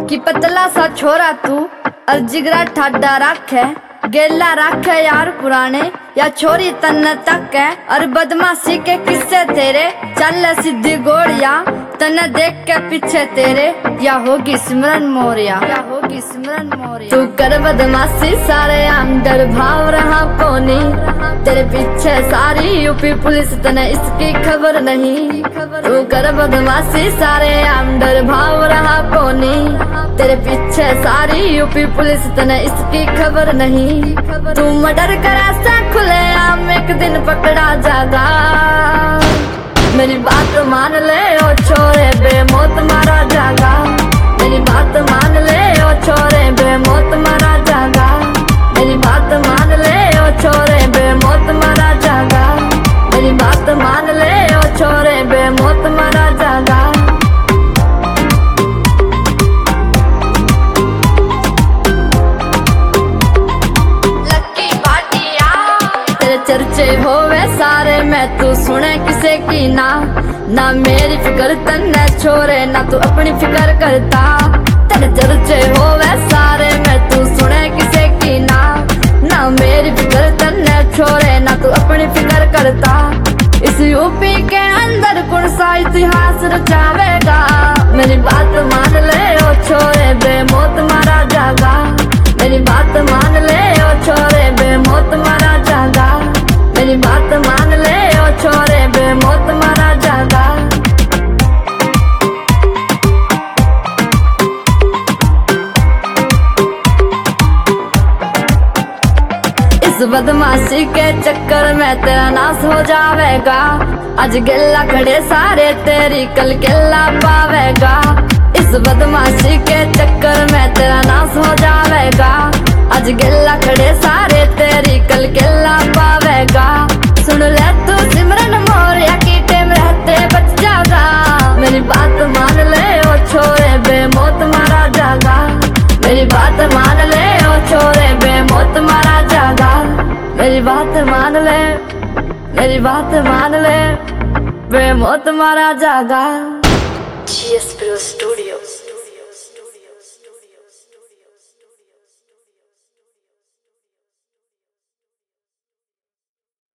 कि पतला सा छोरा तू और जिगरा ठाडा राखे, गेला राखे यार पुराने या छोरी तन्ने तक है। और बदमाशी के किस्से तेरे चल सीधी गोड़िया, तन्ने देख के पीछे तेरे या होगी सिमरन मौर्या, या होगी सिमरन मौर्या। तू कर बदमाशी सारे आम डर भाव रहा कोनी, तेरे पीछे सारी यूपी पुलिस तने इसकी खबर नहीं। तू कर बदमाशी सारे आम डर भाव रहा कोनी, तेरे पीछे सारी यूपी पुलिस तने इसकी खबर नहीं। तू मर्डर करा सा खुले आम एक दिन पकड़ा जागा, मेरी बात मान ले ओ छोरे बेमौत मारा जागा। मेरी बात मान ले ओ छोरे बेमौत मारा जागा। मेरी बात मान ले ओ छोरे बेमौत मारा जागा। मेरी बात मान ले ओ छोरे बेमौत मारा जागा। लक्की भाटिया तेरे चर्चे होवे सारे मैं तू सुने किसे की ना, ना मेरी फिक्र तन्ने छोरे ना तू अपनी फिक्र करता। तेरे चर्चे होवे सारे मैं तू सुने किसे की ना, ना मेरी फिक्र तन्ने छोरे ना तू अपनी फिक्र करता। इस यूपी के अंदर कौन सा इतिहास रचावेगा, मेरी बात मान ले ओ छोरे बेमौत मारा जागा। मेरी बात मान ले ओ छोरे बेमौत मारा जागा। मेरी बात मान ले ओ छोरे बेमौत मारा जागा। इस बदमाशी के चक्कर में तेरा नाश हो जावेगा, आज गिल्ला खड़े सारे तेरी कल किल्ला पावेगा। इस बदमाशी के चक्कर में तेरा नाश हो जावेगा, आज गिल्ला खड़े सारे तेरी कल किल्ला पावेगा। सुन ले तू सिमरन मौर्या की टेम रहते बच जागा, मेरी बात मान ले ओ छोरे बेमौत मारा जागा। मेरी बात मान ले ओ छोरे बेमौत मारा जागा। मेरी बात मान ले, मेरी बात मान ले, बेमौत मारा जागा। GS Pro Studios।